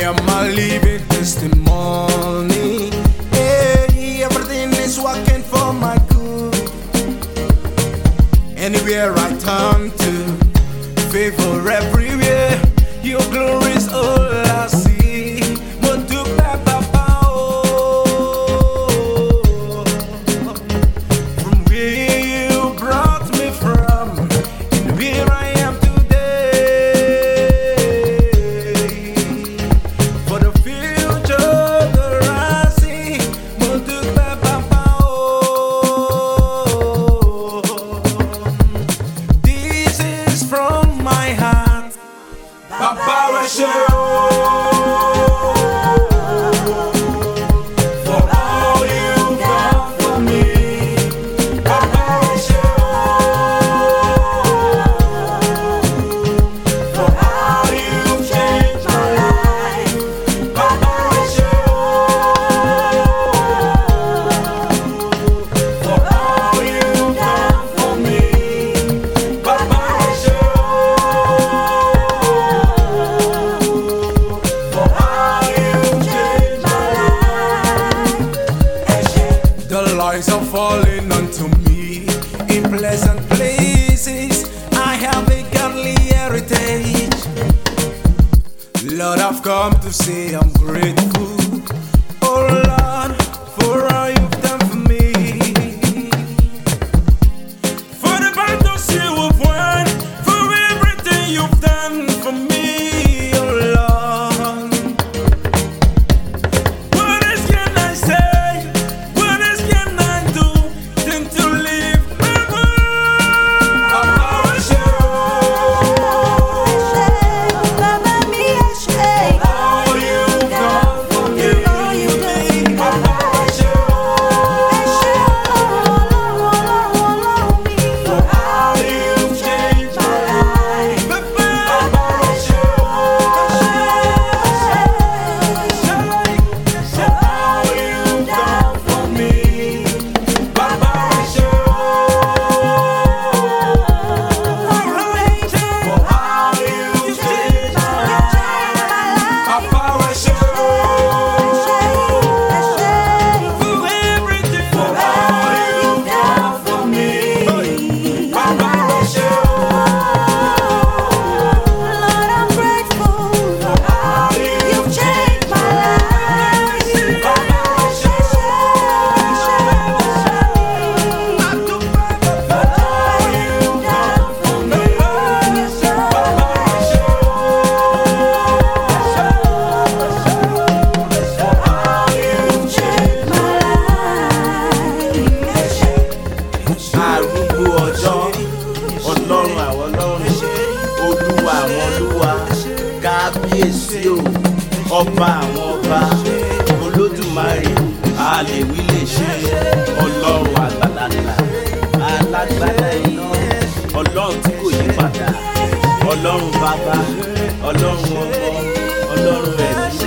am a living testimony. Hey, everything is working for my good. Anywhere I turn to, favor everywhere. Your glory is all I see. From where you brought me from, and where I am today. For the future that I see, this is from my heart. Papa Rachel, for all you've done for me. Papa Rachel, for how you've changed my life. Papa Rachel, for all you've done for me. Papa Rachel. The lines are falling unto me in pleasant places. I have a godly heritage. Lord, I've come to say I'm grateful. Oh Lord, for all you've done for me. For the battles you have won, for everything you've done for me. Oh Lord, what else can I say? Kábíyèsí o, ọba àwọn ọba, Olódùmarè, a lè wí lè ṣe, Ọlọ́run àgbàlagbà, alágbádá iná, Ọlọ́run tí kò yí padà, Ọlọ́run bàbá, Ọlọ́run ọmọ, Ọlọ́run ẹ̀mí.